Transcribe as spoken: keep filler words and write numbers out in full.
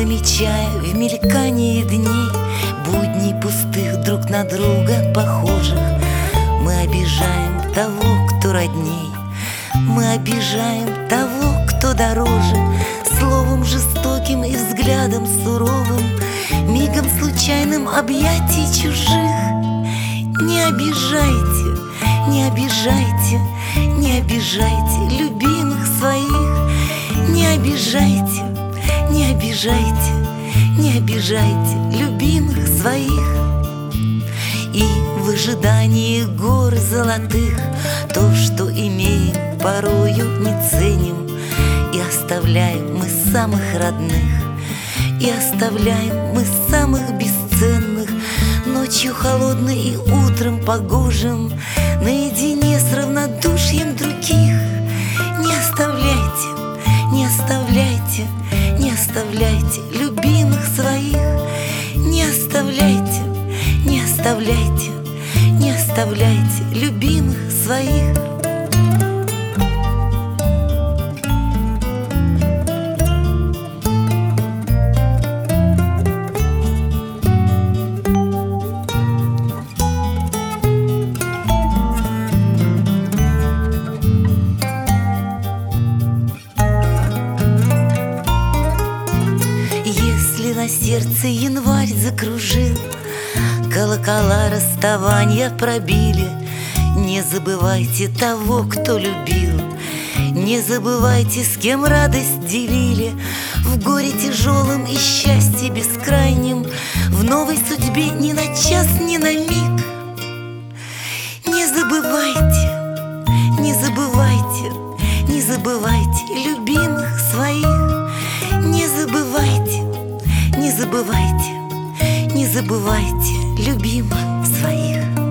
замечая в мелькании дней будней пустых друг на друга похожих. Мы обижаем того, кто родней, мы обижаем того, кто дороже, словом жестоким и взглядом суровым, мигом случайным объятий чужих. Не обижайте, не обижайте, не обижайте любимых своих. Не обижайте, не обижайте, не обижайте любимых своих. И в ожидании гор золотых то, что имеем, порою не ценим. И оставляем мы самых родных, и оставляем мы самых бесценных ночью холодной и утром погожим, наедине с равнодушием других. Не оставляйте, не оставляйте, не оставляйте любимых своих. Не оставляйте, не оставляйте, не оставляйте любимых своих. Если на сердце январь закружил, колокола расставания пробили, не забывайте того, кто любил. Не забывайте, с кем радость делили, в горе тяжелом и счастье бескрайнем, в новой судьбе ни на час, ни на миг. Не забывайте, не забывайте, не забывайте любимых своих. Не забывайте, не забывайте, не забывайте любимых своих.